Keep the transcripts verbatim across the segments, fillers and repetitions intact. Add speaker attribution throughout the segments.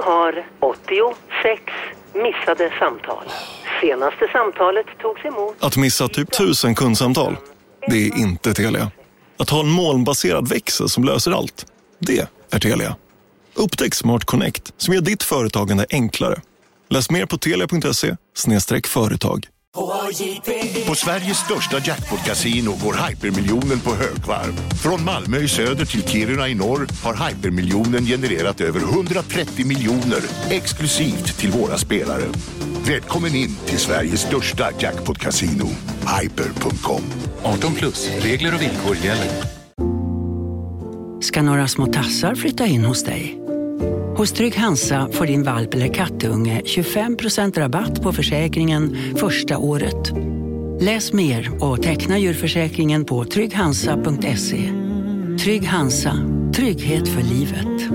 Speaker 1: har åttiosex missade samtal. Senaste samtalet togs emot.
Speaker 2: Att missa typ tusen kundsamtal, det är inte Telia. Att ha en molnbaserad växel som löser allt, det är Telia. Upptäck Smart Connect som gör ditt företagande enklare. Läs mer på telia punkt se slash företag.
Speaker 3: På Sveriges största jackpot-casino går hypermiljonen på högvarv. Från Malmö i söder till Kiruna i norr har hypermiljonen genererat över hundratrettio miljoner exklusivt till våra spelare. Välkommen in till Sveriges största jackpot-casino, hyper punkt com.
Speaker 4: arton plus, regler och villkor gäller.
Speaker 5: Ska några små tassar flytta in hos dig? Hos Trygg Hansa får din valp eller kattunge tjugofem procent rabatt på försäkringen första året. Läs mer och teckna djurförsäkringen på trygg hansa punkt se. Trygg Hansa, trygghet för livet.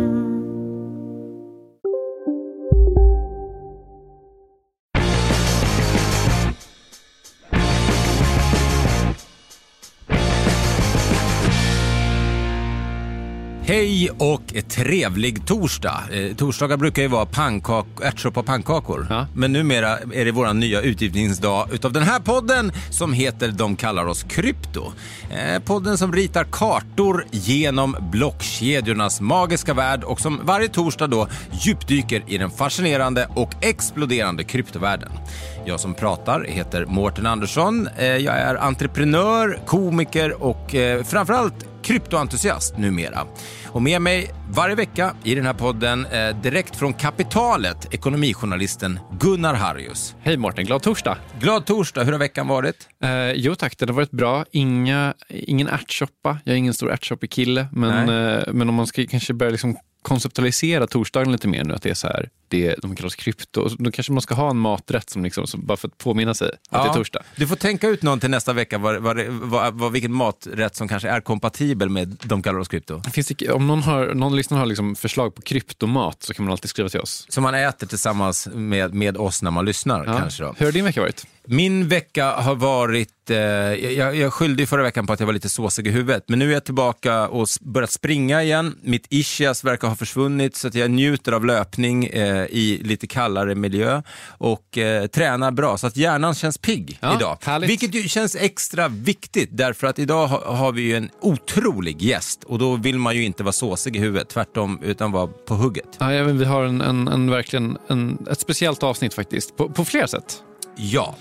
Speaker 6: Hej och trevlig torsdag. Eh, torsdagar brukar ju vara pannkak- ärtsoppa och pannkakor. Ja. Men numera är det våran nya utgivningsdag utav den här podden som heter De kallar oss krypto. Eh, podden som ritar kartor genom blockkedjornas magiska värld och som varje torsdag då djupdyker i den fascinerande och exploderande kryptovärlden. Jag som pratar heter Mårten Andersson. Eh, jag är entreprenör, komiker och eh, framförallt kryptoentusiast numera. Och med mig varje vecka i den här podden eh, direkt från Kapitalet, ekonomijournalisten Gunnar Harrius.
Speaker 7: Hej Mårten, glad torsdag.
Speaker 6: Glad torsdag, hur har veckan varit?
Speaker 7: Eh, jo tack, det har varit bra. Inga, ingen ärtsoppa, jag är ingen stor ärtsoppekille, men, eh, men om man ska kanske börja liksom konceptualisera torsdagen lite mer nu, att det är så här, det, de kallas krypto, då kanske man ska ha en maträtt som liksom, så bara för att påminna sig att ja, det är torsdag.
Speaker 6: Du får tänka ut någon till nästa vecka, vad, vad, vad, vad, vilken maträtt som kanske är kompatibel med de kallar oss krypto.
Speaker 7: Finns det, om någon, har, någon lyssnare har liksom förslag på kryptomat så kan man alltid skriva till oss.
Speaker 6: Som man äter tillsammans med, med oss när man lyssnar,
Speaker 7: ja.
Speaker 6: Kanske då.
Speaker 7: Hur har din vecka varit?
Speaker 6: Min vecka har varit, eh, jag, jag skyllde förra veckan på att jag var lite såsig i huvudet, men nu är jag tillbaka och börjat springa igen. Mitt ischias verkar ha försvunnit så att jag njuter av löpning eh, i lite kallare miljö och eh, tränar bra så att hjärnan känns pigg
Speaker 7: ja,
Speaker 6: idag.
Speaker 7: Härligt.
Speaker 6: Vilket ju känns extra viktigt därför att idag ha, har vi ju en otrolig gäst och då vill man ju inte vara såsig i huvudet, tvärtom, utan vara på hugget.
Speaker 7: Ja, ja, men vi har en, en, en verkligen en, ett speciellt avsnitt faktiskt, på, på flera sätt.
Speaker 6: Ja,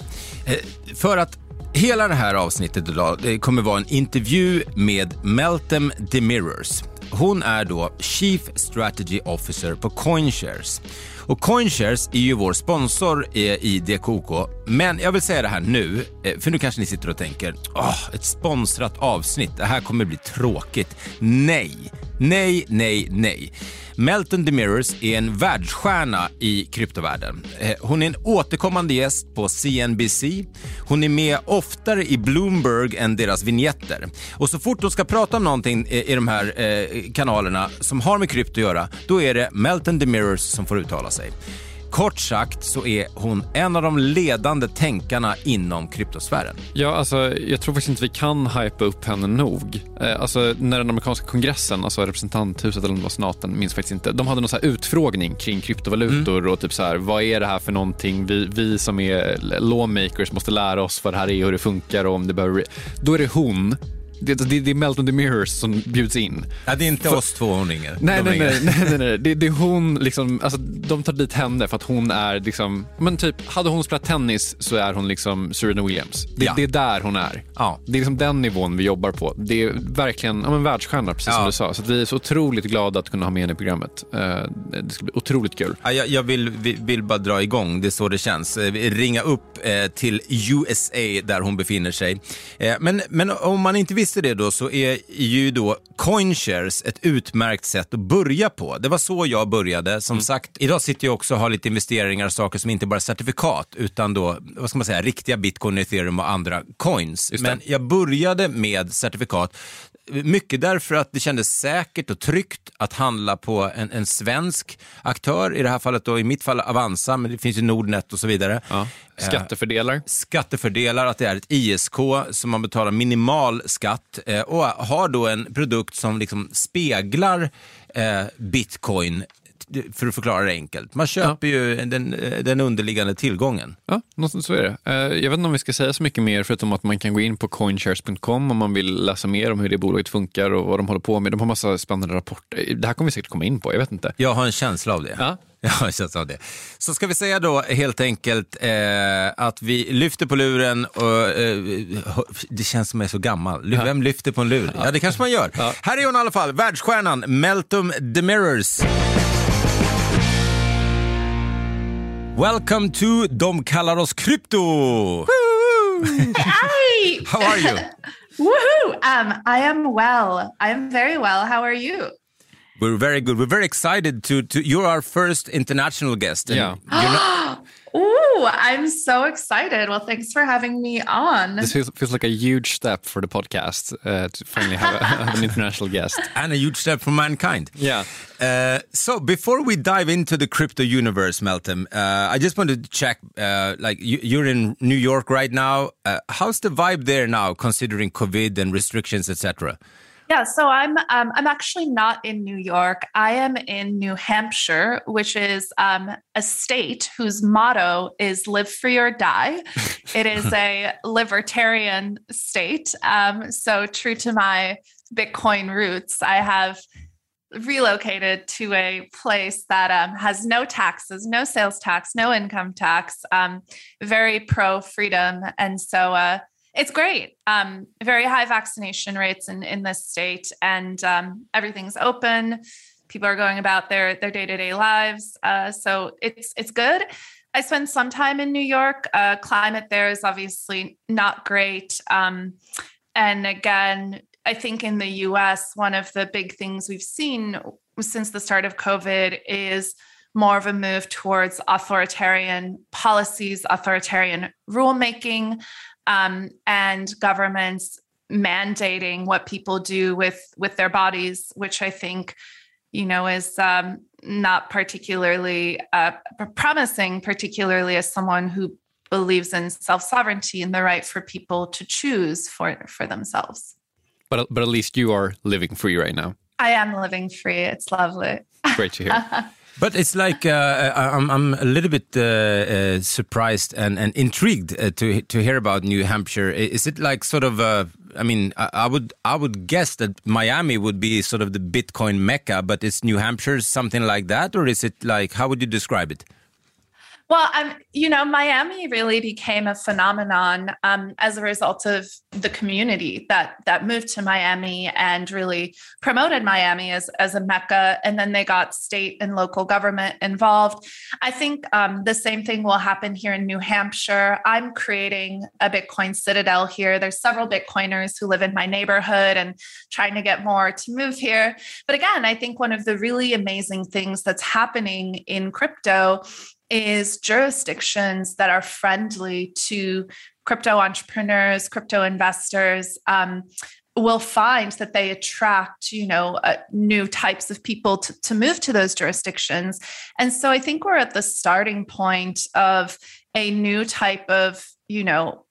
Speaker 6: för att hela det här avsnittet idag, det kommer vara en intervju med Meltem Demirors. Hon är då Chief Strategy Officer på CoinShares. Och CoinShares är ju vår sponsor i D K O K. Men jag vill säga det här nu, för nu kanske ni sitter och tänker, åh, ett sponsrat avsnitt, det här kommer bli tråkigt. Nej, nej, nej, nej. Meltem Demirors är en världsstjärna i kryptovärlden. Hon är en återkommande gäst på C N B C. Hon är med oftare i Bloomberg än deras vignetter. Och så fort hon ska prata om någonting i de här eh, kanalerna som har med krypto att göra, då är det Meltem Demirors som får uttala sig. Kort sagt så är hon en av de ledande tänkarna inom kryptosfären.
Speaker 7: Ja, alltså jag tror faktiskt inte vi kan hypa upp henne nog. Eh, alltså när den amerikanska kongressen, alltså representanthuset eller vad senaten, minns faktiskt inte. De hade någon så här utfrågning kring kryptovalutor mm. och typ så här, vad är det här för någonting? Vi, vi som är lawmakers måste lära oss vad det här är och hur det funkar och om det behöver... Då är det hon... Det, det, det är Meltem Demirors som bjuds in.
Speaker 6: Ja, det är inte
Speaker 7: för,
Speaker 6: oss två hon ringer.
Speaker 7: Nej, nej, nej, nej, nej, nej. Det, det är hon liksom, alltså de tar dit henne för att hon är liksom, men typ, hade hon spelat tennis så är hon liksom Serena Williams. Det, ja. det är där hon är. Ja. Det är liksom den nivån vi jobbar på. Det är verkligen, ja men världsstjärna, precis ja. som du sa. Så att vi är så otroligt glada att kunna ha med henne i programmet. Det ska bli otroligt kul.
Speaker 6: Ja, jag, jag vill, vill bara dra igång, det är så det känns. Ringa upp eh, till U S A där hon befinner sig. Eh, men, men om man inte visste det då så är ju då CoinShares ett utmärkt sätt att börja på. Det var så jag började. Som mm. sagt, idag sitter jag också och har lite investeringar och saker som inte bara är certifikat utan då, vad ska man säga, riktiga Bitcoin, Ethereum och andra coins. Men jag började med certifikat mycket därför att det kändes säkert och tryggt att handla på en, en svensk aktör, i det här fallet då, i mitt fall Avanza, men det finns ju Nordnet och så vidare.
Speaker 7: Ja. Skattefördelar. Eh,
Speaker 6: skattefördelar, att det är ett I S K som man betalar minimal skatt eh, och har då en produkt som liksom speglar eh, Bitcoin för att förklara det enkelt. Man köper ja. ju den, den underliggande tillgången.
Speaker 7: Ja, något så är det. Jag vet inte om vi ska säga så mycket mer förutom att man kan gå in på coinshares punkt com om man vill läsa mer om hur det bolaget funkar och vad de håller på med. De har massa spännande rapporter. Det här kommer vi säkert komma in på, jag vet inte.
Speaker 6: Jag har en känsla av det.
Speaker 7: Ja.
Speaker 6: Jag har en känsla av det. Så ska vi säga då helt enkelt eh, att vi lyfter på luren och eh, det känns som jag är så gammal. Vem ja. lyfter på en lur? Ja, det kanske man gör. Ja. Här är hon i alla fall, världsstjärnan Meltem Demirors. Welcome to De kallar oss krypto.
Speaker 8: Hi.
Speaker 6: How are you?
Speaker 8: Woohoo! Um, I am well. I am very well. How are you?
Speaker 6: We're very good. We're very excited to to. You're our first international guest.
Speaker 7: Yeah.
Speaker 6: You're not...
Speaker 8: Ooh, I'm so excited. Well, thanks for having me on.
Speaker 7: This feels, feels like a huge step for the podcast uh, to finally have, a, have an international guest.
Speaker 6: And a huge step for mankind.
Speaker 7: Yeah.
Speaker 6: Uh, so before we dive into the crypto universe, Meltem, uh, I just wanted to check, uh, like you, you're in New York right now. Uh, how's the vibe there now, considering COVID and restrictions, et cetera?
Speaker 8: Yeah, so I'm um, I'm actually not in New York. I am in New Hampshire, which is um, a state whose motto is "Live free or die." It is a libertarian state. Um, so true to my Bitcoin roots, I have relocated to a place that um, has no taxes, no sales tax, no income tax. Um, very pro freedom, and so. Uh, It's great. Um, very high vaccination rates in, in this state, and um, everything's open. People are going about their their day-to-day lives. Uh, so it's it's good. I spend some time in New York. Uh, climate there is obviously not great. Um, and again, I think in the U S, one of the big things we've seen since the start of COVID is more of a move towards authoritarian policies, authoritarian rulemaking. Um, and governments mandating what people do with, with their bodies, which I think, you know, is um, not particularly uh, promising, particularly as someone who believes in self-sovereignty and the right for people to choose for, for themselves.
Speaker 7: But but at least you are living free right now.
Speaker 8: I am living free. It's lovely.
Speaker 7: Great to hear.
Speaker 6: But it's like uh, I'm I'm a little bit uh, uh, surprised and, and intrigued uh, to to hear about New Hampshire. Is it like sort of uh, I mean I, I would I would guess that Miami would be sort of the Bitcoin mecca, but is New Hampshire something like that, or is it like, how would you describe it?
Speaker 8: Well, um, you know, Miami really became a phenomenon um, as a result of the community that that moved to Miami and really promoted Miami as, as a mecca. And then they got state and local government involved. I think um, the same thing will happen here in New Hampshire. I'm creating a Bitcoin citadel here. There's several Bitcoiners who live in my neighborhood and trying to get more to move here. But again, I think one of the really amazing things that's happening in crypto is jurisdictions that are friendly to crypto entrepreneurs, crypto investors, um, will find that they attract, you know, uh, new types of people to, to move to those jurisdictions. And so I think we're at the starting point of a new type of, you know,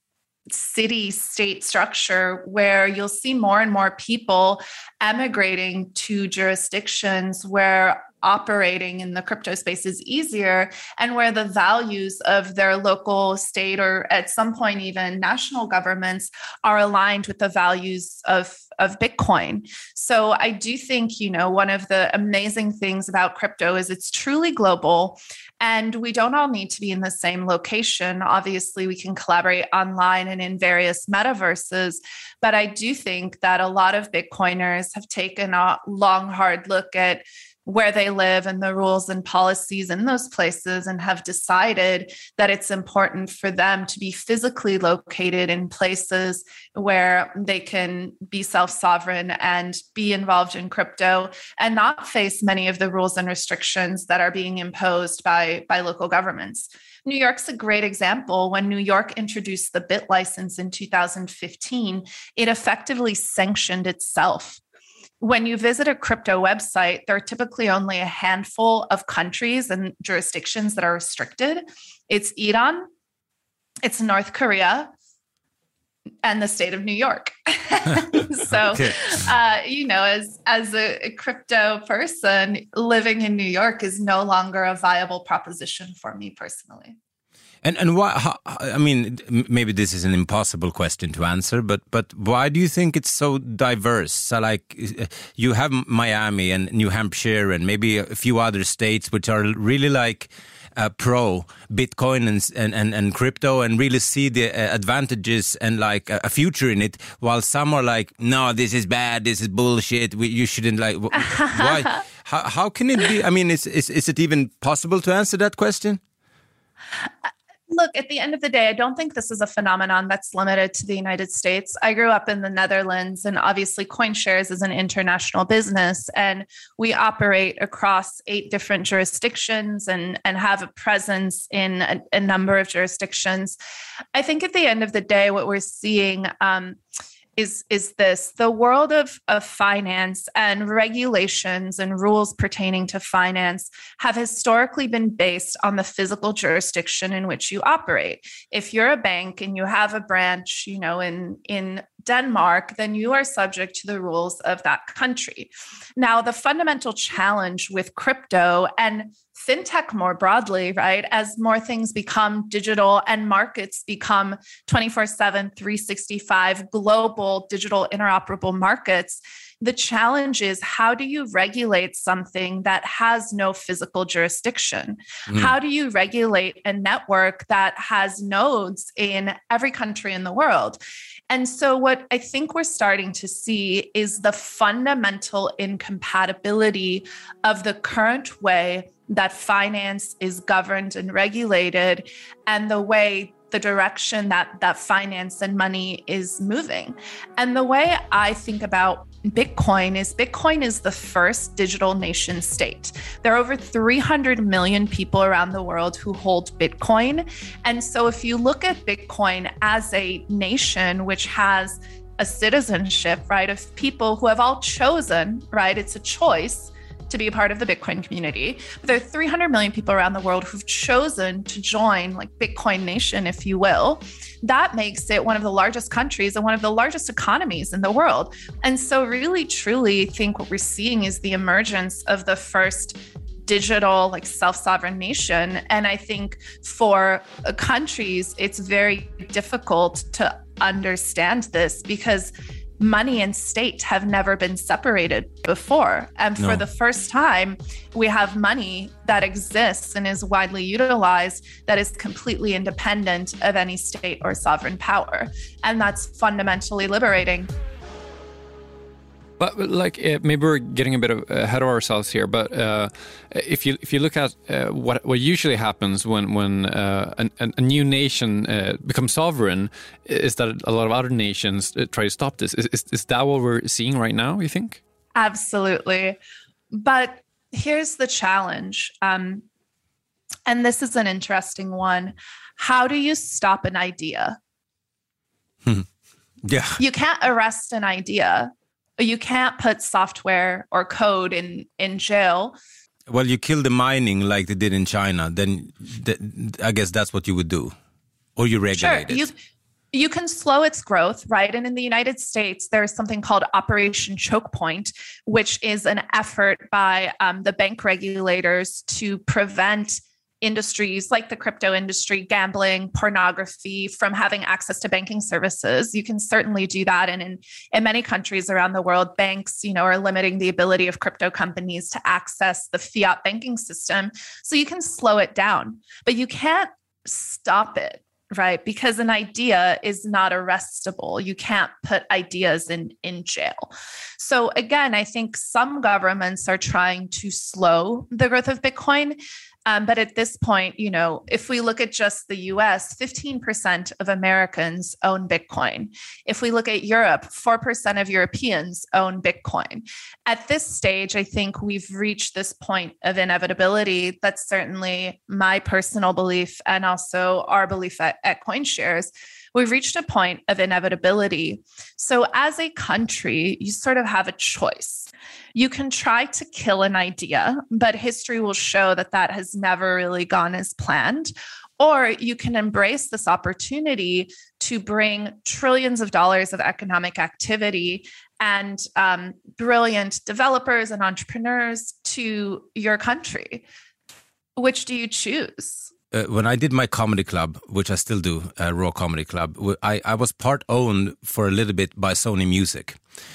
Speaker 8: city-state structure where you'll see more and more people emigrating to jurisdictions where operating in the crypto space is easier and where the values of their local, state, or at some point even national governments are aligned with the values of, of Bitcoin. So I do think, you know, one of the amazing things about crypto is it's truly global. And we don't all need to be in the same location. Obviously, we can collaborate online and in various metaverses. But I do think that a lot of Bitcoiners have taken a long, hard look at where they live and the rules and policies in those places and have decided that it's important for them to be physically located in places where they can be self-sovereign and be involved in crypto and not face many of the rules and restrictions that are being imposed by, by local governments. New York's a great example. When New York introduced the Bit license in two thousand fifteen, it effectively sanctioned itself. When you visit a crypto website, there are typically only a handful of countries and jurisdictions that are restricted. It's Iran, it's North Korea, and the state of New York. So, okay. uh, you know, as as a, a crypto person, living in New York is no longer a viable proposition for me personally.
Speaker 6: And and why? How, I mean, maybe this is an impossible question to answer, but but why do you think it's so diverse? So, like, you have Miami and New Hampshire and maybe a few other states which are really like uh, pro Bitcoin and, and and and crypto and really see the uh, advantages and like a, a future in it, while some are like, no, this is bad, this is bullshit. We, you shouldn't like. Why? how how can it be? I mean, is is is it even possible to answer that question?
Speaker 8: Look, at the end of the day, I don't think this is a phenomenon that's limited to the United States. I grew up in the Netherlands, and obviously CoinShares is an international business, and we operate across eight different jurisdictions and, and have a presence in a, a number of jurisdictions. I think at the end of the day, what we're seeing um, is, is this: the world of, of finance and regulations and rules pertaining to finance have historically been based on the physical jurisdiction in which you operate. If you're a bank and you have a branch, you know, in, in Denmark, then you are subject to the rules of that country. Now, the fundamental challenge with crypto and fintech more broadly, right, as more things become digital and markets become twenty-four seven, three sixty-five global digital interoperable markets, the challenge is, how do you regulate something that has no physical jurisdiction? Mm. How do you regulate a network that has nodes in every country in the world? And so what I think we're starting to see is the fundamental incompatibility of the current way that finance is governed and regulated and the way, the direction that, that finance and money is moving. And the way I think about Bitcoin is Bitcoin is the first digital nation state. There are over three hundred million people around the world who hold Bitcoin. And so if you look at Bitcoin as a nation which has a citizenship, right, of people who have all chosen, right, it's a choice to be a part of the Bitcoin community. But there are three hundred million people around the world who've chosen to join, like, Bitcoin Nation, if you will. That makes it one of the largest countries and one of the largest economies in the world. And so really, truly think what we're seeing is the emergence of the first digital, like, self-sovereign nation. And I think for countries, it's very difficult to understand this because money and state have never been separated before. And for no. the first time, we have money that exists and is widely utilized that is completely independent of any state or sovereign power. And that's fundamentally liberating.
Speaker 7: But like uh, maybe we're getting a bit of, ahead of ourselves here. But uh, if you if you look at uh, what what usually happens when when uh, an, a new nation uh, becomes sovereign, is that a lot of other nations try to stop this. Is, is is that what we're seeing right now, you think?
Speaker 8: Absolutely. But here's the challenge, um, and this is an interesting one. How do you stop an idea?
Speaker 6: Hmm. Yeah,
Speaker 8: you can't arrest an idea. You can't put software or code in, in jail.
Speaker 6: Well, you kill the mining like they did in China, then th- I guess that's what you would do. Or you regulate
Speaker 8: sure,
Speaker 6: it.
Speaker 8: You, you can slow its growth, right? And in the United States, there's something called Operation Choke Point, which is an effort by um, the bank regulators to prevent industries like the crypto industry, gambling, pornography from having access to banking services. You can certainly do that. And in, in many countries around the world, banks, you know, are limiting the ability of crypto companies to access the fiat banking system. So you can slow it down, but you can't stop it, right? Because an idea is not arrestable. You can't put ideas in, in jail. So again, I think some governments are trying to slow the growth of Bitcoin. Um, but at this point, you know, if we look at just the U S, fifteen percent of Americans own Bitcoin. If we look at Europe, four percent of Europeans own Bitcoin. At this stage, I think we've reached this point of inevitability. That's certainly my personal belief and also our belief at, at CoinShares. We've reached a point of inevitability. So as a country, you sort of have a choice. You can try to kill an idea, but history will show that that has never really gone as planned. Or you can embrace this opportunity to bring trillions of dollars of economic activity and um, brilliant developers and entrepreneurs to your country. Which do you choose?
Speaker 6: Uh, when I did my comedy club, which I still do, uh, Raw Comedy Club, I, I was part owned for a little bit by Sony Music.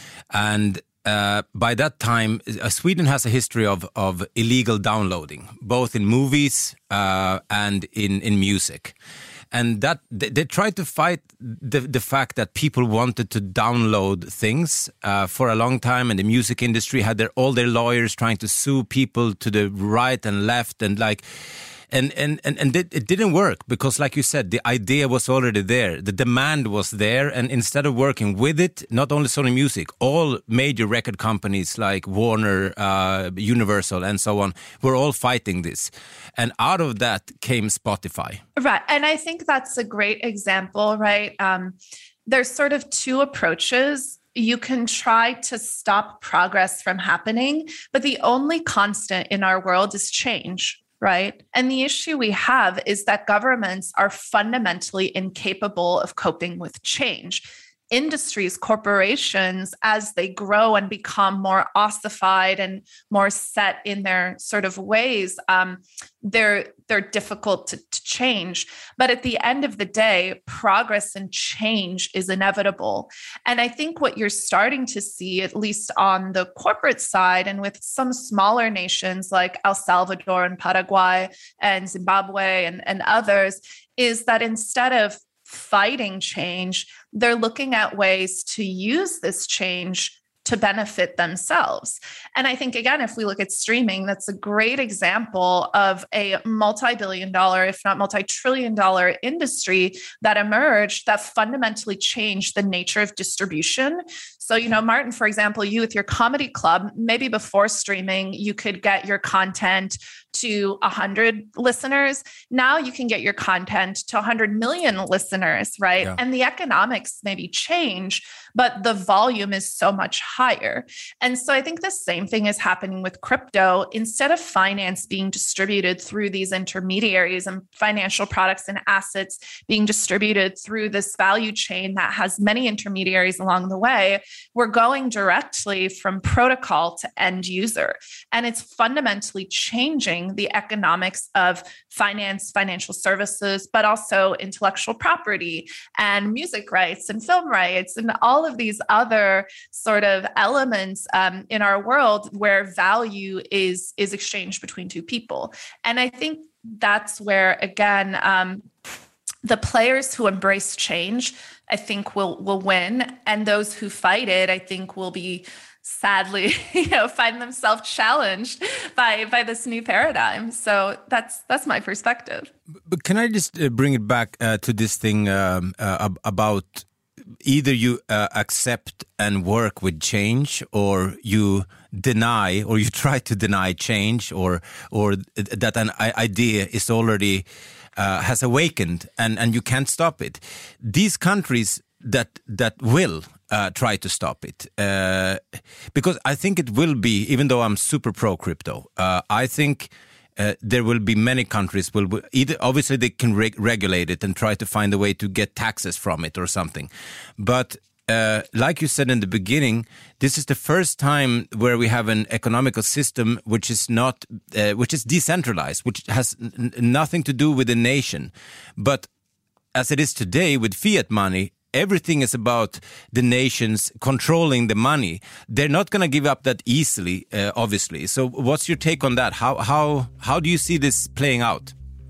Speaker 6: And uh, by that time, uh, Sweden has a history of, of illegal downloading, both in movies uh, and in, in music. And that they, they tried to fight the, the fact that people wanted to download things uh, for a long time, and the music industry had their all their lawyers trying to sue people to the right and left, and like, and and and, and it, it didn't work because, like you said, the idea was already there, the demand was there, and instead of working with it, not only Sony Music, all major record companies like Warner, uh, Universal, and so on were all fighting this. And out of that came Spotify.
Speaker 8: Right. And I think that's a great example, right? Um, there's sort of two approaches. You can try to stop progress from happening, but the only constant in our world is change, right? And the issue we have is that governments are fundamentally incapable of coping with change. Industries, corporations, as they grow and become more ossified and more set in their sort of ways, um, they're they're difficult to, to change. But at the end of the day, progress and change is inevitable. And I think what you're starting to see, at least on the corporate side and with some smaller nations like El Salvador and Paraguay and Zimbabwe and, and others, is that instead of fighting change, they're looking at ways to use this change to benefit themselves. And I think, again, if we look at streaming, that's a great example of a multi-billion dollar, if not multi-trillion dollar industry that emerged that fundamentally changed the nature of distribution. So, you know, Martin, for example, you with your comedy club, maybe before streaming, you could get your content to one hundred listeners. Now you can get your content to one hundred million listeners, right? Yeah. And the economics maybe change, but the volume is so much higher. And so I think the same thing is happening with crypto. Instead of finance being distributed through these intermediaries and financial products and assets being distributed through this value chain that has many intermediaries along the way, we're going directly from protocol to end user. And it's fundamentally changing the economics of finance, financial services, but also intellectual property and music rights and film rights and all of these other sort of elements um, in our world where value is, is exchanged between two people. And I think that's where, again, um, the players who embrace change, I think will will win. And those who fight it, I think will be sadly, you know, find themselves challenged by by this new paradigm. So that's that's my perspective.
Speaker 6: But can I just uh, bring it back uh, to this thing um, uh, about either you uh, accept and work with change, or you deny, or you try to deny change, or or that an idea is already uh, has awakened and and you can't stop it. These countries that that will uh, try to stop it, uh, because I think it will be, even though I'm super pro crypto, uh, I think uh, there will be many countries will either, obviously they can reg- regulate it and try to find a way to get taxes from it or something. But uh, like you said in the beginning, this is the first time where we have an economical system which is not, uh, which is decentralized, which has n- nothing to do with the nation. But as it is today with fiat money, everything is about the nations controlling the money. They're not going to give up that easily, uh, obviously. So what's your take on that? How how how do you see this playing out?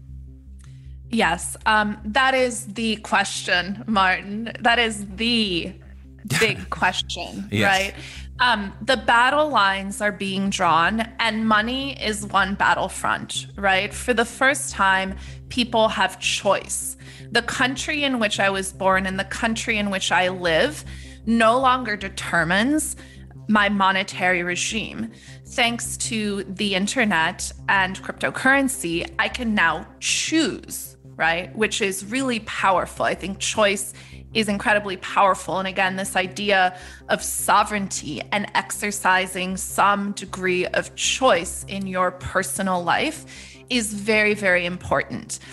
Speaker 8: Yes, um, that is the question, Martin. That is the big question, yes. Right? Um, the battle lines are being drawn, and money is one battlefront, right? For the first time, people have choice. The country in which I was born and the country in which I live no longer determines my monetary regime. Thanks to the internet and cryptocurrency, I can now choose, right? Which is really powerful. I think choice is incredibly powerful. And again, this idea of sovereignty and exercising some degree of choice in your personal life is very, very important.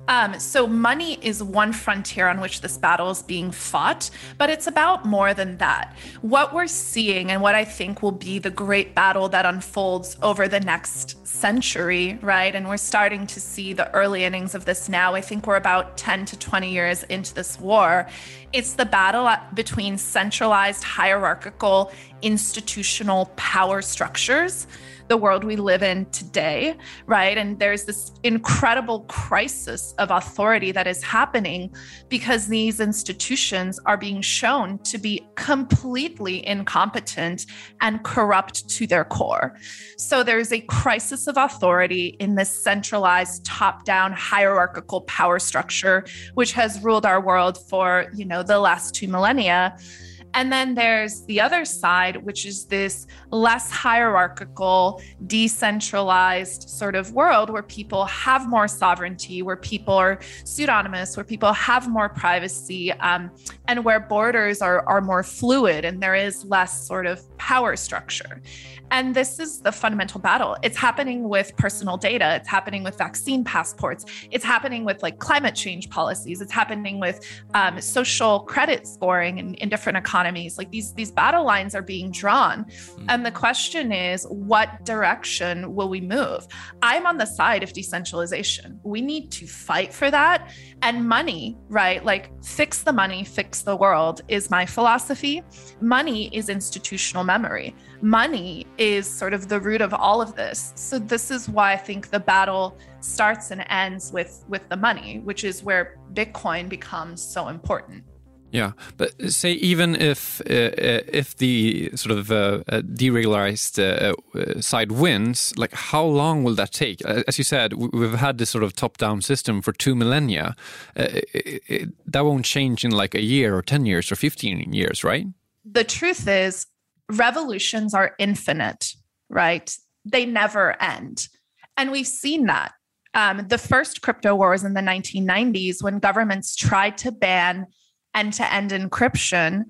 Speaker 8: Um, so money is one frontier on which this battle is being fought, but it's about more than that. What we're seeing and what I think will be the great battle that unfolds over the next century, right? And we're starting to see the early innings of this now. I think we're about ten to twenty years into this war. It's the battle between centralized, hierarchical, institutional power structures, the world we live in today, right? And there's this incredible crisis of authority that is happening because these institutions are being shown to be completely incompetent and corrupt to their core. So there's a crisis of authority in this centralized, top-down, hierarchical power structure, which has ruled our world for, you know, the last two millennia. And then there's the other side, which is this less hierarchical, decentralized sort of world where people have more sovereignty, where people are pseudonymous, where people have more privacy, um, and where borders are, are more fluid and there is less sort of power structure. And this is the fundamental battle. It's happening with personal data. It's happening with vaccine passports. It's happening with like climate change policies. It's happening with um, social credit scoring in, in different economies. Like these, these battle lines are being drawn. Mm-hmm. And the question is, what direction will we move? I'm on the side of decentralization. We need to fight for that. And money, right? Like fix the money, fix the world is my philosophy. Money is institutional memory. Money is sort of the root of all of this. So this is why I think the battle starts and ends with, with the money, which is where Bitcoin becomes so important.
Speaker 7: Yeah, but say even if uh, if the sort of uh, deregularized uh, side wins, like how long will that take? As you said, we've had this sort of top-down system for two millennia. Uh, it, it, that won't change in like a year or ten years or fifteen years, right?
Speaker 8: The truth is, revolutions are infinite, right? They never end. And we've seen that. Um, the first crypto wars in the nineteen nineties, when governments tried to ban end-to-end encryption,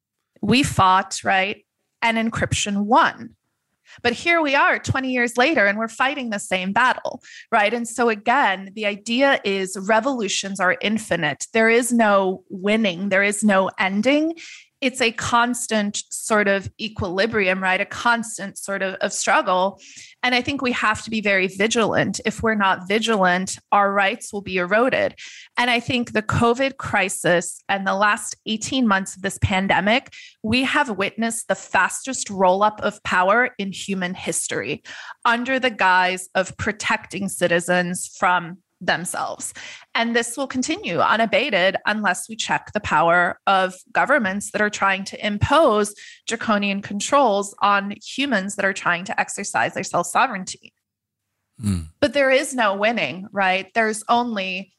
Speaker 8: we fought, right? And encryption won. But here we are twenty years later, and we're fighting the same battle, right? And so again, the idea is revolutions are infinite. There is no winning. There is no ending. It's a constant sort of equilibrium, right? A constant sort of, of struggle. And I think we have to be very vigilant. If we're not vigilant, our rights will be eroded. And I think the COVID crisis and the last eighteen months of this pandemic, we have witnessed the fastest roll-up of power in human history under the guise of protecting citizens from themselves. And this will continue unabated unless we check the power of governments that are trying to impose draconian controls on humans that are trying to exercise their self-sovereignty. Mm. But there is no winning, right? There's only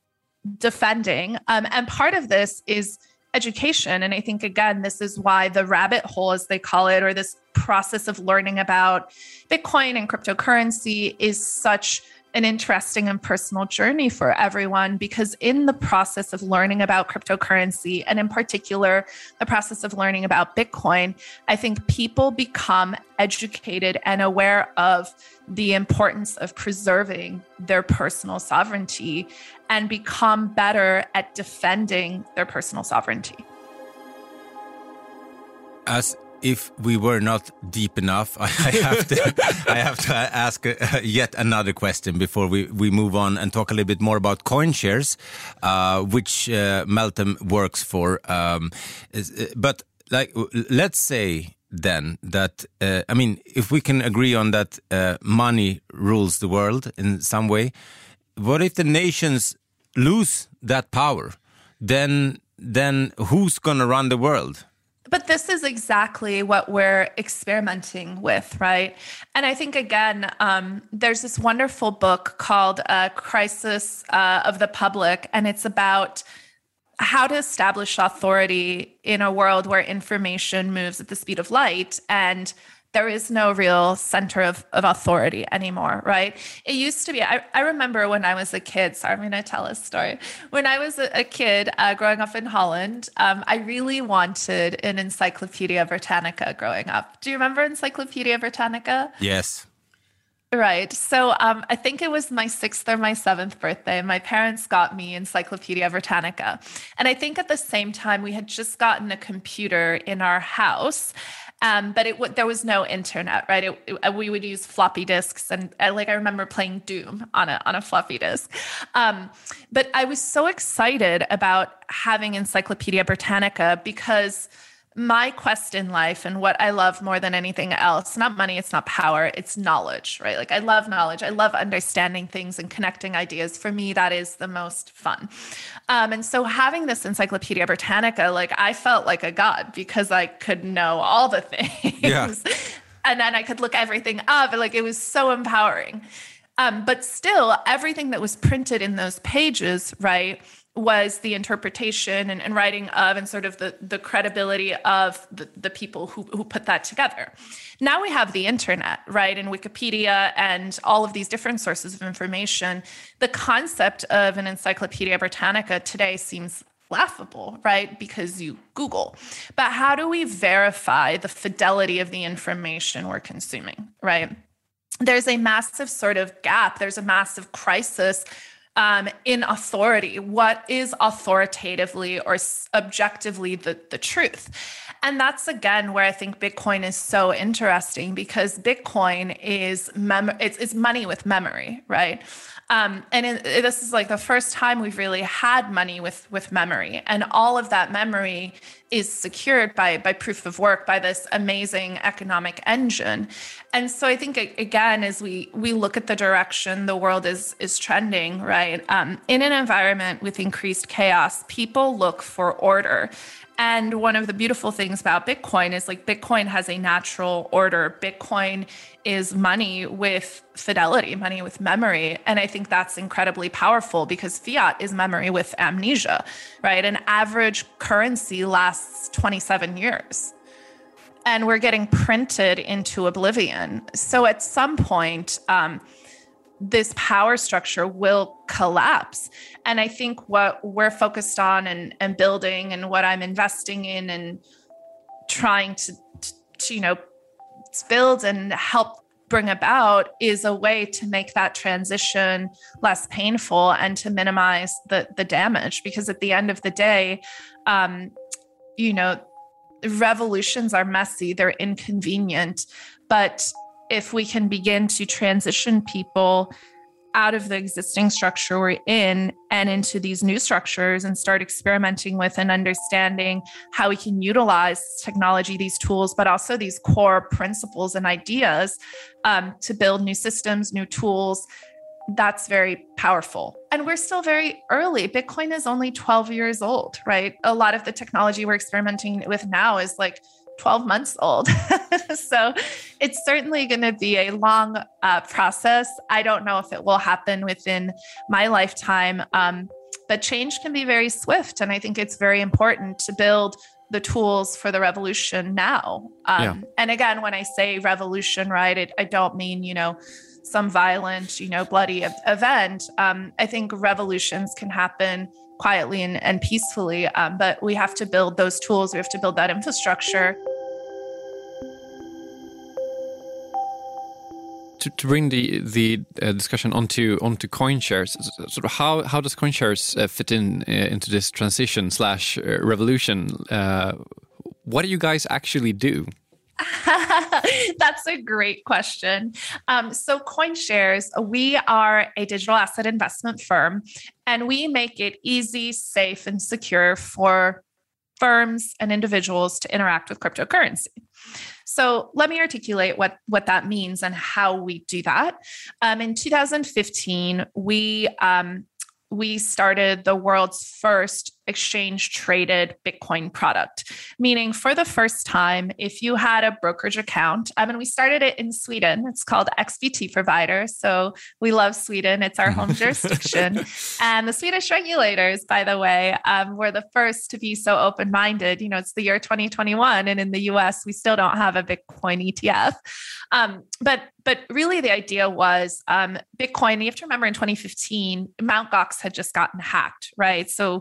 Speaker 8: defending. Um, and part of this is education. And I think, again, this is why the rabbit hole, as they call it, or this process of learning about Bitcoin and cryptocurrency is such an interesting and personal journey for everyone, because in the process of learning about cryptocurrency, and in particular, the process of learning about Bitcoin, I think people become educated and aware of the importance of preserving their personal sovereignty and become better at defending their personal sovereignty.
Speaker 6: As if we were not deep enough, I have to I have to ask uh, yet another question before we, we move on and talk a little bit more about CoinShares, uh, which uh, Meltem works for. Um, is, but like, let's say then that, uh, I mean, if we can agree on that uh, money rules the world in some way, what if the nations lose that power? Then, then who's going to run the world?
Speaker 8: But this is exactly what we're experimenting with, right? And I think, again, um, there's this wonderful book called uh, Crisis uh, of the Public, and it's about how to establish authority in a world where information moves at the speed of light and there is no real center of, of authority anymore, right? It used to be, I, I remember when I was a kid, sorry, I'm going to tell a story. When I was a, a kid uh, growing up in Holland, um, I really wanted an Encyclopedia Britannica growing up. Do you remember Encyclopedia Britannica?
Speaker 6: Yes.
Speaker 8: Right. So um, I think it was my sixth or my seventh birthday. My parents got me Encyclopedia Britannica. And I think at the same time, we had just gotten a computer in our house. Um, but it w- there was no internet, right? It, it, we would use floppy disks, and I, like I remember playing Doom on a on a floppy disk. Um, but I was so excited about having Encyclopedia Britannica because my quest in life and what I love more than anything else, not money, it's not power, it's knowledge, right? Like I love knowledge. I love understanding things and connecting ideas. For me, that is the most fun. Um, and so having this Encyclopedia Britannica, like I felt like a god because I could know all the things. Yeah. And then I could look everything up. Like it was so empowering. Um, but still, everything that was printed in those pages, right, was the interpretation and, and writing of and sort of the, the credibility of the, the people who, who put that together. Now we have the internet, right, and Wikipedia and all of these different sources of information. The concept of an Encyclopedia Britannica today seems laughable, right, because you Google. But how do we verify the fidelity of the information we're consuming, right? There's a massive sort of gap. There's a massive crisis Um, in authority. What is authoritatively or objectively the, the truth? And that's, again, where I think Bitcoin is so interesting because Bitcoin is mem- it's, it's money with memory, right? Um, and it, it, this is like the first time we've really had money with, with memory. And all of that memory is secured by, by proof of work, by this amazing economic engine. And so I think, again, as we, we look at the direction the world is, is trending, right? Um, in an environment with increased chaos, people look for order. And one of the beautiful things about Bitcoin is like Bitcoin has a natural order. Bitcoin is money with fidelity, money with memory. And I think that's incredibly powerful because fiat is memory with amnesia, right? An average currency lasts twenty-seven years. And we're getting printed into oblivion. So at some point, um, this power structure will collapse. And I think what we're focused on and, and building and what I'm investing in and trying to, to, you know, build and help bring about is a way to make that transition less painful and to minimize the, the damage. Because at the end of the day, um, you know, revolutions are messy, they're inconvenient, but if we can begin to transition people out of the existing structure we're in and into these new structures and start experimenting with and understanding how we can utilize technology, these tools, but also these core principles and ideas um, to build new systems, new tools, that's very powerful. And we're still very early. Bitcoin is only twelve years old, right? A lot of the technology we're experimenting with now is like twelve months old. So it's certainly going to be a long uh, process. I don't know if it will happen within my lifetime, um, but change can be very swift. And I think it's very important to build the tools for the revolution now. Um, yeah. And again, when I say revolution, right, it, I don't mean, you know, some violent, you know, bloody event. Um, I think revolutions can happen quietly and, and peacefully, um, but we have to build those tools. We have to build that infrastructure.
Speaker 7: To, to bring the the uh, discussion onto onto CoinShares, sort of how how does CoinShares uh, fit in uh, into this transition slash uh, revolution? Uh, what do you guys actually do?
Speaker 8: That's a great question. Um, so CoinShares, we are a digital asset investment firm, and we make it easy, safe, and secure for firms and individuals to interact with cryptocurrency. So let me articulate what, what that means and how we do that. Um, in two thousand fifteen, we um, we started the world's first exchange-traded Bitcoin product, meaning for the first time, if you had a brokerage account, I mean, we started it in Sweden. It's called X B T Provider. So we love Sweden. It's our home jurisdiction. And the Swedish regulators, by the way, um, were the first to be so open-minded. You know, it's the year twenty twenty-one, and in the U S, we still don't have a Bitcoin E T F. Um, but But really the idea was um, Bitcoin, you have to remember in twenty fifteen, Mt. Gox had just gotten hacked, right? So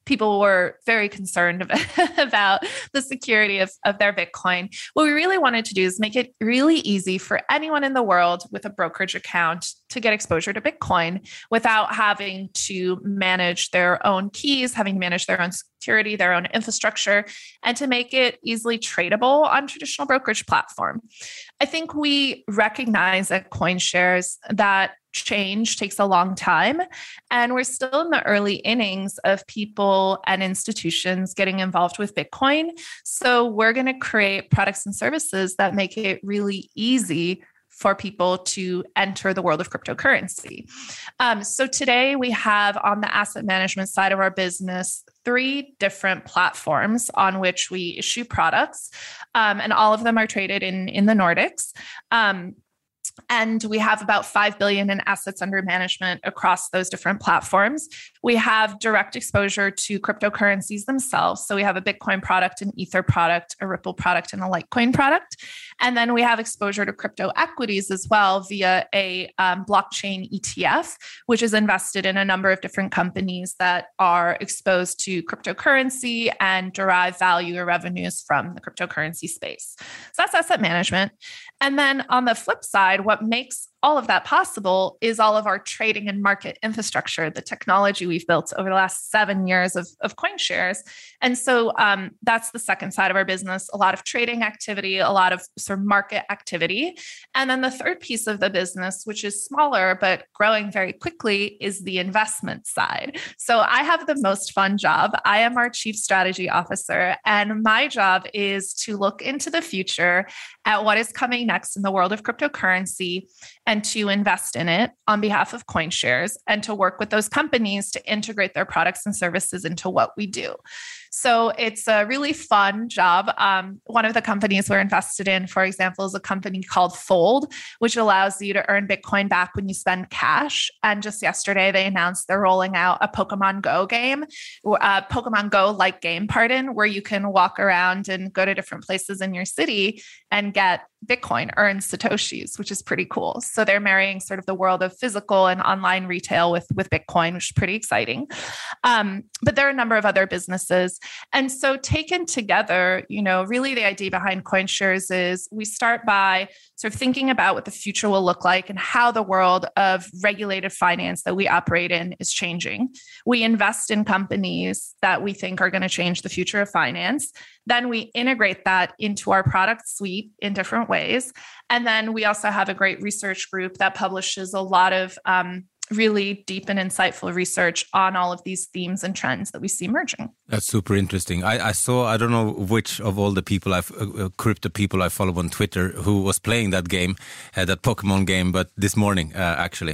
Speaker 8: people were very concerned about the security of, of their Bitcoin. What we really wanted to do is make it really easy for anyone in the world with a brokerage account to get exposure to Bitcoin without having to manage their own keys, having to manage their own security, their own infrastructure, and to make it easily tradable on traditional brokerage platform. I think we recognize at CoinShares that change takes a long time, and we're still in the early innings of people and institutions getting involved with Bitcoin. So we're going to create products and services that make it really easy for people to enter the world of cryptocurrency. Um, so today we have on the asset management side of our business, three different platforms on which we issue products, um, and all of them are traded in, in the Nordics. Um, And we have about five billion dollars in assets under management across those different platforms. We have direct exposure to cryptocurrencies themselves. So we have a Bitcoin product, an Ether product, a Ripple product, and a Litecoin product. And then we have exposure to crypto equities as well via a um, blockchain E T F, which is invested in a number of different companies that are exposed to cryptocurrency and derive value or revenues from the cryptocurrency space. So that's asset management. And then on the flip side, what makes all of that possible is all of our trading and market infrastructure, the technology we've built over the last seven years of, of CoinShares. And so um, that's the second side of our business, a lot of trading activity, a lot of sort of market activity. And then the third piece of the business, which is smaller but growing very quickly, is the investment side. So I have the most fun job. I am our Chief Strategy Officer, and my job is to look into the future at what is coming next in the world of cryptocurrency and to invest in it on behalf of CoinShares and to work with those companies to integrate their products and services into what we do. So it's a really fun job. Um, one of the companies we're invested in, for example, is a company called Fold, which allows you to earn Bitcoin back when you spend cash. And just yesterday, they announced they're rolling out a Pokemon Go game, a Pokemon Go-like game, pardon, where you can walk around and go to different places in your city and get Bitcoin, earn Satoshis, which is pretty cool. So they're marrying sort of the world of physical and online retail with, with Bitcoin, which is pretty exciting. Um, but there are a number of other businesses. And so taken together, you know, really the idea behind CoinShares is we start by sort of thinking about what the future will look like and how the world of regulated finance that we operate in is changing. We invest in companies that we think are going to change the future of finance. Then we integrate that into our product suite in different ways. And then we also have a great research group that publishes a lot of um, really deep and insightful research on all of these themes and trends that we see emerging.
Speaker 6: That's super interesting. I, I saw, I don't know which of all the people, I've, uh, crypto people I follow on Twitter who was playing that game, uh, that Pokemon game, but this morning, uh, actually.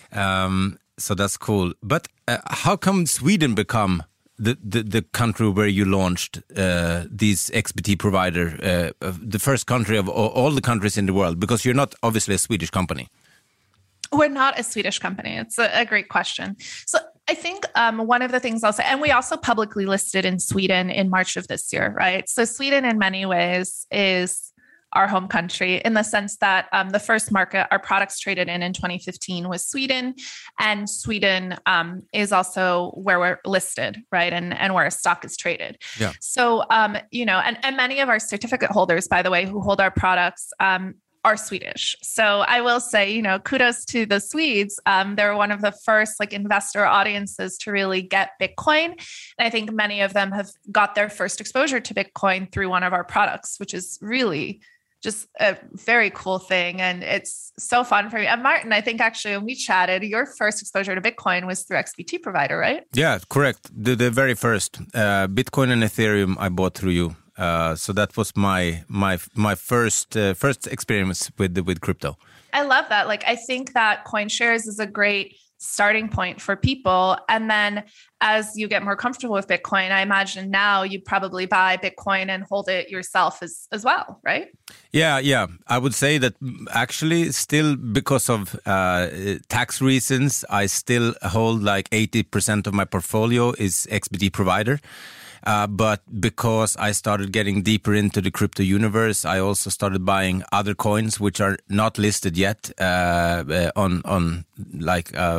Speaker 6: Um, so that's cool. But uh, how come Sweden become The, the the country where you launched uh, these X B T provider, uh, the first country of all, all the countries in the world? Because you're not obviously a Swedish company.
Speaker 8: We're not a Swedish company. It's a, a great question. So I think um, one of the things I'll say, and we also publicly listed in Sweden in March of this year, right? So Sweden in many ways is our home country in the sense that um, the first market our products traded in in twenty fifteen was Sweden, and Sweden um, is also where we're listed, right? And, and where our stock is traded. Yeah. So, um, you know, and, and many of our certificate holders, by the way, who hold our products um, are Swedish. So I will say, you know, kudos to the Swedes. Um, they're one of the first like investor audiences to really get Bitcoin. And I think many of them have got their first exposure to Bitcoin through one of our products, which is really just a very cool thing. And it's so fun for me. And Martin, I think actually when we chatted, your first exposure to Bitcoin was through X B T Provider, right?
Speaker 6: Yeah, correct. The, the very first. Uh, Bitcoin and Ethereum I bought through you. Uh, so that was my my my first uh, first experience with with crypto.
Speaker 8: I love that. Like, I think that CoinShares is a great starting point for people. And then as you get more comfortable with Bitcoin, I imagine now you probably buy Bitcoin and hold it yourself as, as well, right?
Speaker 6: Yeah, yeah. I would say that actually still because of uh, tax reasons, I still hold like eighty percent of my portfolio is X B T Provider. Uh, but because I started getting deeper into the crypto universe, I also started buying other coins which are not listed yet uh, uh, on on like um,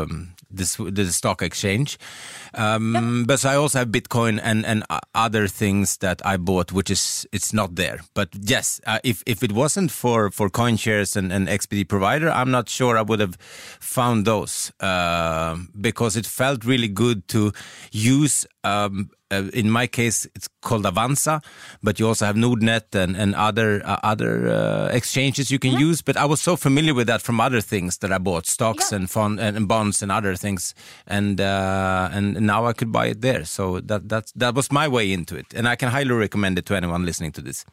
Speaker 6: this the stock exchange. Um,
Speaker 8: Yep.
Speaker 6: But I also have Bitcoin and and other things that I bought, which is it's not there. But yes, uh, if if it wasn't for for CoinShares and, and X P D Provider, I'm not sure I would have found those uh, because it felt really good to use. Um, uh, in my case, it's called Avanza, but you also have Nordnet and and other uh, other uh, exchanges you can
Speaker 8: Mm-hmm.
Speaker 6: use. But I was so familiar with that from other things that I bought, stocks
Speaker 8: Yeah.
Speaker 6: and fund and, and bonds and other things, and uh, and now I could buy it there. So that that that was my way into it, and I can highly recommend it to anyone listening to this.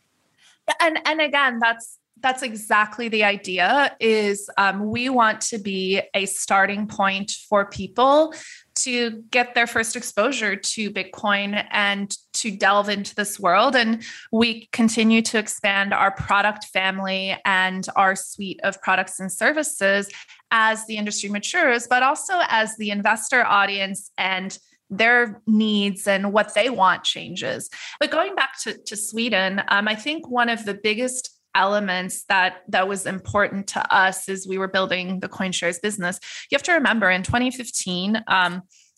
Speaker 8: And and again, that's that's exactly the idea. Is um, we want to be a starting point for people to get their first exposure to Bitcoin and to delve into this world. And we continue to expand our product family and our suite of products and services as the industry matures, but also as the investor audience and their needs and what they want changes. But going back to, to Sweden, um, I think one of the biggest elements that that was important to us as we were building the CoinShares business. You have to remember in twenty fifteen, um,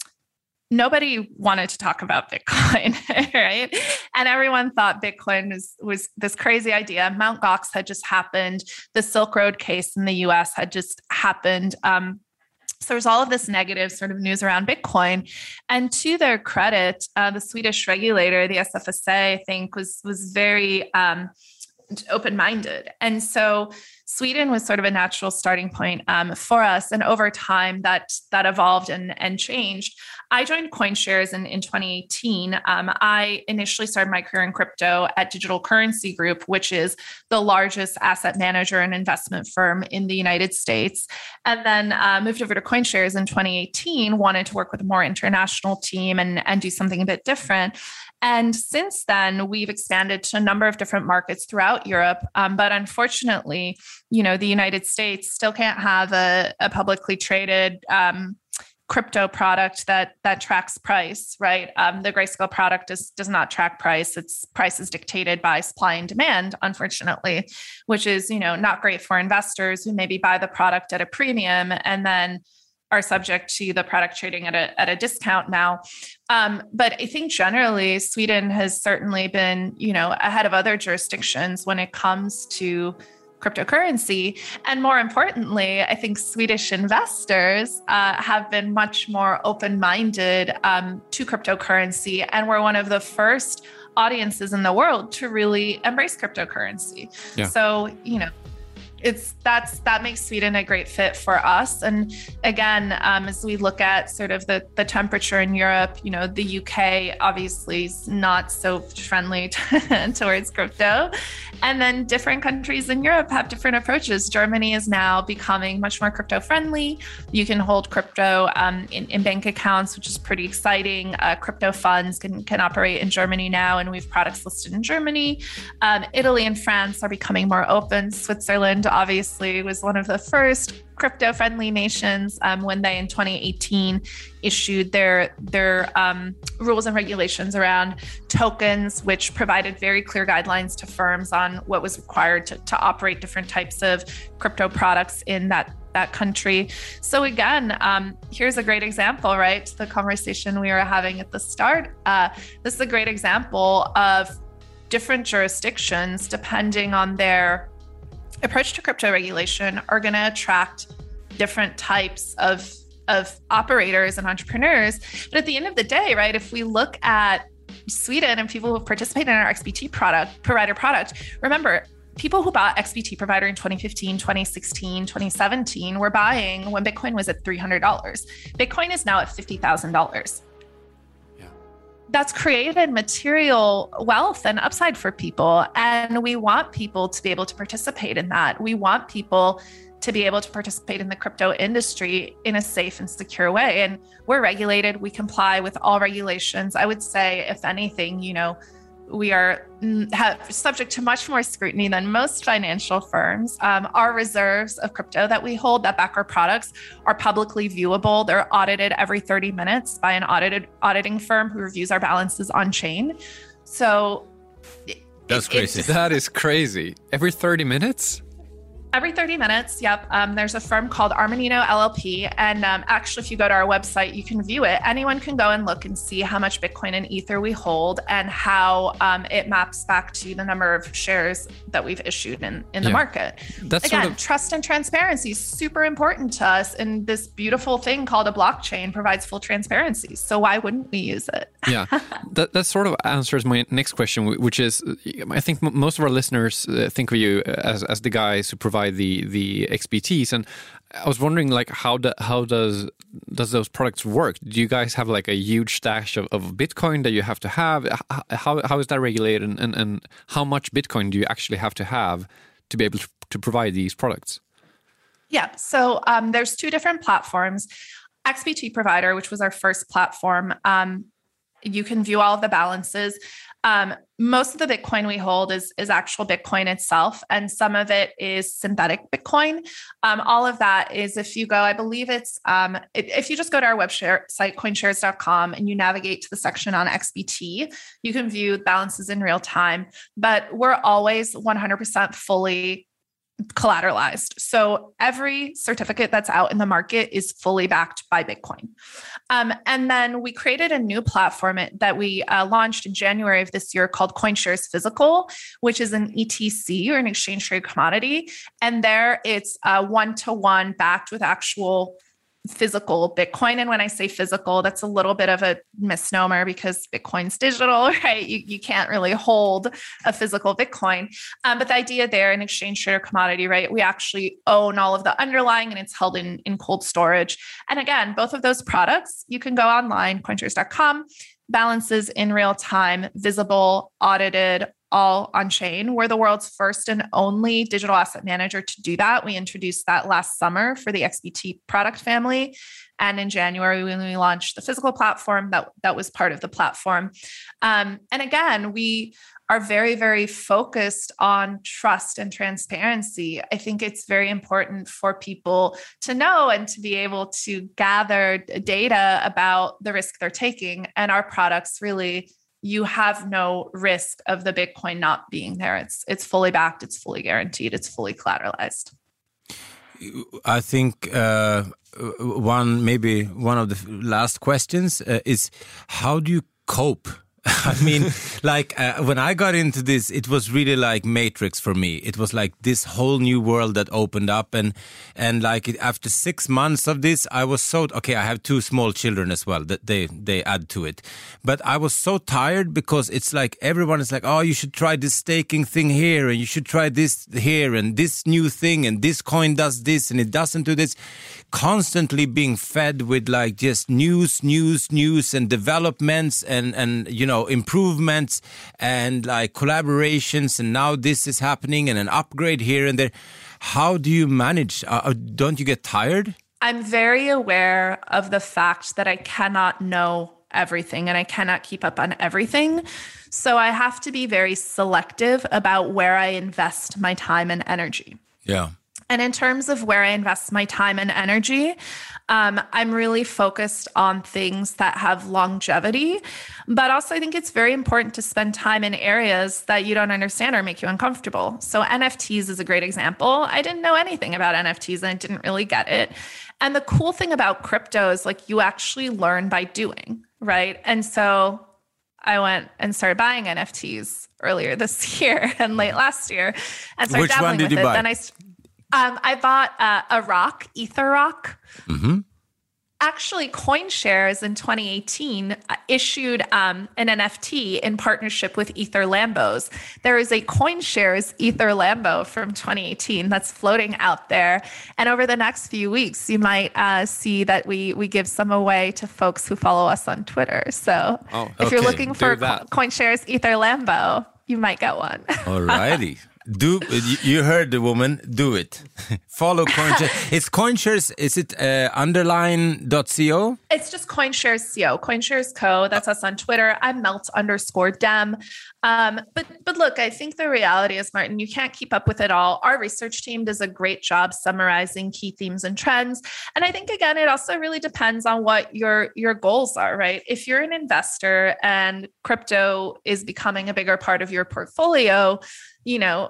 Speaker 8: nobody wanted to talk about Bitcoin, right? And everyone thought Bitcoin was, was this crazy idea. Mount Gox had just happened. The Silk Road case in the U S had just happened. Um, So there's all of this negative sort of news around Bitcoin. And to their credit, uh, the Swedish regulator, the S F S A, I think was, was very um, open-minded. And so Sweden was sort of a natural starting point um, for us. And over time that, that evolved and, and changed. I joined CoinShares in, in twenty eighteen. Um, I initially started my career in crypto at Digital Currency Group, which is the largest asset manager and investment firm in the United States. And then uh, moved over to CoinShares in twenty eighteen, wanted to work with a more international team and, and do something a bit different. And since then, we've expanded to a number of different markets throughout Europe. Um, but unfortunately, you know, the United States still can't have a, a publicly traded um, crypto product that that tracks price, right? Um, the Grayscale product is, does not track price. Its price is dictated by supply and demand, unfortunately, which is, you know, not great for investors who maybe buy the product at a premium and then are subject to the product trading at a, at a discount now. Um, but I think generally Sweden has certainly been, you know, ahead of other jurisdictions when it comes to cryptocurrency. And more importantly, I think Swedish investors uh, have been much more open-minded um, to cryptocurrency. And we're one of the first audiences in the world to really embrace cryptocurrency.
Speaker 7: Yeah.
Speaker 8: So, you know, it's that's that makes Sweden a great fit for us. And again, um, as we look at sort of the, the temperature in Europe, you know, the U K obviously is not so friendly towards crypto. And then different countries in Europe have different approaches. Germany is now becoming much more crypto friendly. You can hold crypto um, in, in bank accounts, which is pretty exciting. Uh, crypto funds can, can operate in Germany now, and we have products listed in Germany. Um, Italy and France are becoming more open. Switzerland obviously was one of the first crypto-friendly nations um, when they in twenty eighteen issued their their um, rules and regulations around tokens, which provided very clear guidelines to firms on what was required to, to operate different types of crypto products in that that country. So again, um, here's a great example, right? The conversation we were having at the start. Uh, this is a great example of different jurisdictions, depending on their approach to crypto regulation, are going to attract different types of, of operators and entrepreneurs. But at the end of the day, right, if we look at Sweden and people who have participated in our X B T product, provider product, remember, people who bought X B T Provider in twenty fifteen, twenty sixteen, twenty seventeen were buying when Bitcoin was at three hundred dollars. Bitcoin is now at fifty thousand dollars. That's created material wealth and upside for people. And we want people to be able to participate in that. We want people to be able to participate in the crypto industry in a safe and secure way. And we're regulated. We comply with all regulations. I would say, if anything, you know, we are have subject to much more scrutiny than most financial firms. Um, our reserves of crypto that we hold that back our products are publicly viewable. They're audited every thirty minutes by an audited auditing firm who reviews our balances on chain. So
Speaker 6: that's crazy.
Speaker 7: That is crazy. Every thirty minutes?
Speaker 8: Every thirty minutes, yep. Um, there's a firm called Armanino L L P. And um, actually, if you go to our website, you can view it. Anyone can go and look and see how much Bitcoin and Ether we hold and how um, it maps back to the number of shares that we've issued in, in the yeah. market.
Speaker 7: That's
Speaker 8: Again,
Speaker 7: sort of...
Speaker 8: trust and transparency is super important to us. And this beautiful thing called a blockchain provides full transparency. So why wouldn't we use it?
Speaker 7: yeah, that, that sort of answers my next question, which is, I think most of our listeners think of you as, as the guys who provide the the X B Ts, and I was wondering, like, how do, how does does those products work? Do you guys have like a huge stash of, of Bitcoin that you have to have? How how is that regulated, and, and, and how much Bitcoin do you actually have to have to be able to, to provide these products?
Speaker 8: Yeah, so um, there's two different platforms. X B T Provider, which was our first platform, um, you can view all of the balances. Um, most of the Bitcoin we hold is, is actual Bitcoin itself, and some of it is synthetic Bitcoin. Um, all of that is, if you go, I believe it's, um, if you just go to our website, coinshares dot com, and you navigate to the section on X B T, you can view balances in real time, but we're always one hundred percent fully collateralized. So every certificate that's out in the market is fully backed by Bitcoin. Um, and then we created a new platform that we uh, launched in January of this year called CoinShares Physical, which is an E T C, or an exchange traded commodity. And there it's uh, one-to-one backed with actual physical Bitcoin. And when I say physical, that's a little bit of a misnomer because Bitcoin's digital, right? You, you can't really hold a physical Bitcoin. Um, but the idea there, in exchange traded commodity, right? We actually own all of the underlying, and it's held in, in cold storage. And again, both of those products, you can go online, coinshares dot com, balances in real time, visible, audited, all on chain. We're the world's first and only digital asset manager to do that. We introduced that last summer for the X B T product family. And in January, when we launched the physical platform, that, that was part of the platform. Um, and again, we are very, very focused on trust and transparency. I think it's very important for people to know and to be able to gather data about the risk they're taking. And our products really, you have no risk of the Bitcoin not being there. It's it's fully backed, it's fully guaranteed, it's fully collateralized.
Speaker 6: I think uh, one, maybe one of the last questions uh, is, how do you cope? I mean, like uh, when I got into this, it was really like Matrix for me. It was like this whole new world that opened up, and and like after six months of this, I was so okay. I have two small children as well that they they add to it, but I was so tired because it's like everyone is like, oh, you should try this staking thing here, and you should try this here, and this new thing, and this coin does this, and it doesn't do this. Constantly being fed with like just news, news, news, and developments, and and you know. improvements and like collaborations, and now this is happening and an upgrade here and there. How do you manage? Uh, don't you get tired?
Speaker 8: I'm very aware of the fact that I cannot know everything and I cannot keep up on everything. So I have to be very selective about where I invest my time and energy.
Speaker 6: Yeah.
Speaker 8: And in terms of where I invest my time and energy, um, I'm really focused on things that have longevity. But also, I think it's very important to spend time in areas that you don't understand or make you uncomfortable. So N F Ts is a great example. I didn't know anything about N F Ts and I didn't really get it. And the cool thing about crypto is like you actually learn by doing, right? And so I went and started buying N F Ts earlier this year and late last year and started
Speaker 6: Which
Speaker 8: dabbling
Speaker 6: one did
Speaker 8: with
Speaker 6: you
Speaker 8: it.
Speaker 6: buy?
Speaker 8: Then I Um, I bought uh, a rock, Ether Rock.
Speaker 6: Mm-hmm.
Speaker 8: Actually, CoinShares in twenty eighteen issued um, an N F T in partnership with Ether Lambos. There is a CoinShares Ether Lambo from twenty eighteen that's floating out there. And over the next few weeks, you might uh, see that we we give some away to folks who follow us on Twitter. So
Speaker 7: oh,
Speaker 8: if
Speaker 7: okay.
Speaker 8: you're looking for a
Speaker 7: that.
Speaker 8: CoinShares Ether Lambo, you might get one.
Speaker 6: All righty. Do you heard the woman? Do it. Follow CoinShares. It's CoinShares. Is it uh, underline dot co?
Speaker 8: It's just CoinShares Co. CoinShares Co. That's us on Twitter. I'm Melt underscore Dem. Um, but but look, I think the reality is, Martin, you can't keep up with it all. Our research team does a great job summarizing key themes and trends. And I think, again, it also really depends on what your your goals are, right? If you're an investor and crypto is becoming a bigger part of your portfolio, you know,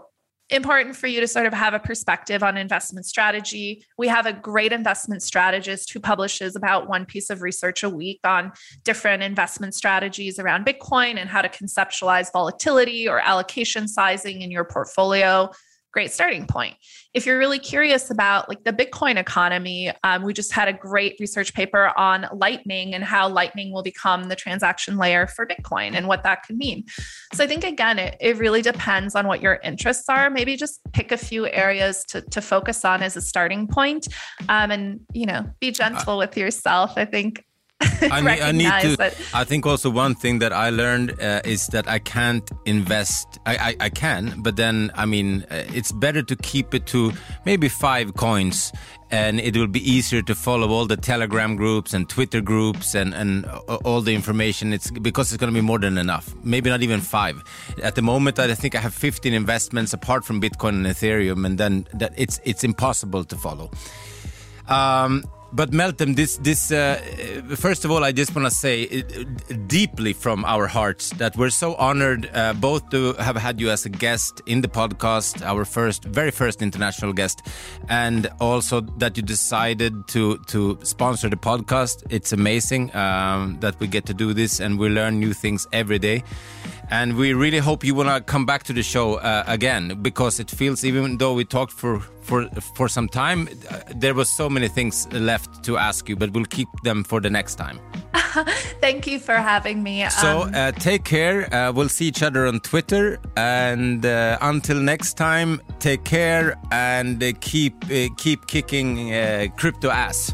Speaker 8: important for you to sort of have a perspective on investment strategy. We have a great investment strategist who publishes about one piece of research a week on different investment strategies around Bitcoin and how to conceptualize volatility or allocation sizing in your portfolio. Great starting point. If you're really curious about like the Bitcoin economy, um, we just had a great research paper on Lightning and how Lightning will become the transaction layer for Bitcoin and what that could mean. So I think, again, it, it really depends on what your interests are. Maybe just pick a few areas to, to focus on as a starting point, um, and, you know, be gentle with yourself. I think
Speaker 6: I need, I need to.
Speaker 8: that.
Speaker 6: I think also one thing that I learned uh, is that I can't invest. I, I, I can, but then I mean, uh, it's better to keep it to maybe five coins, and it will be easier to follow all the Telegram groups and Twitter groups and and all the information. It's because it's going to be more than enough. Maybe not even five. At the moment, I think I have fifteen investments apart from Bitcoin and Ethereum, and then that it's it's impossible to follow. Um. But Meltem, this, this uh, first of all, I just want to say uh, deeply from our hearts that we're so honored uh, both to have had you as a guest in the podcast, our first, very first international guest, and also that you decided to to sponsor the podcast. It's amazing um, that we get to do this, and we learn new things every day. And we really hope you want to come back to the show uh, again, because it feels, even though we talked for, for, for some time, uh, there was so many things left to ask you, but we'll keep them for the next time.
Speaker 8: Thank you for having me.
Speaker 6: So
Speaker 8: um,
Speaker 6: uh, take care. Uh, we'll see each other on Twitter. And uh, until next time, take care and uh, keep, uh, keep kicking uh, crypto ass.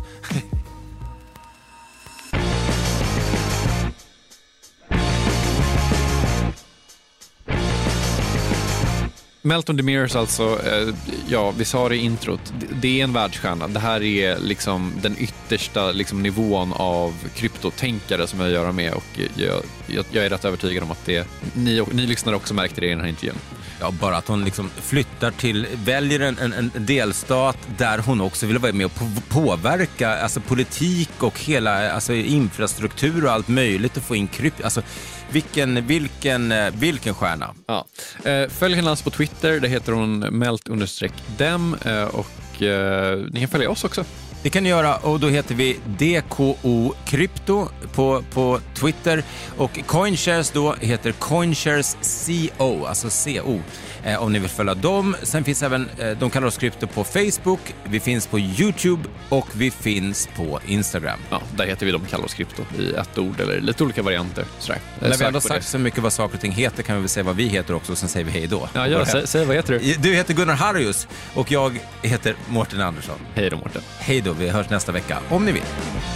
Speaker 7: Meltem Demirors alltså, eh, ja, vi sa det i introt, det är en världsstjärna. Det här är liksom den yttersta liksom, nivån av kryptotänkare som jag gör med, och jag, jag, jag är rätt övertygad om att det, ni, ni lyssnare också märkte det i den här intervjun.
Speaker 6: Ja, bara att hon liksom flyttar till, väljer en, en, en delstat där hon också vill vara med och påverka alltså politik och hela alltså infrastruktur och allt möjligt att få in krypto. Alltså vilken, vilken, vilken stjärna.
Speaker 7: Ja. Följ henne alltså på Twitter, det heter hon melt-dem, och ni kan följa oss också.
Speaker 6: Det kan ni göra, och då heter vi D K O Krypto på, på Twitter, och CoinShares då heter CoinShares C O, alltså C O, eh, om ni vill följa dem. Sen finns även, eh, de kallar oss Krypto på Facebook, vi finns på YouTube och vi finns på Instagram.
Speaker 7: Ja, där heter vi de kallar oss Krypto i ett ord eller lite olika varianter. Sådär.
Speaker 6: När vi ändå sagt så mycket vad saker och ting heter kan vi väl säga vad vi heter också, och sen säger vi hej då.
Speaker 7: Ja, ja sä, säg vad heter du?
Speaker 6: Du heter Gunnar Harrius och jag heter Mårten Andersson.
Speaker 7: Hej då, Mårten.
Speaker 6: Hej då, vi hörs nästa vecka om ni vill.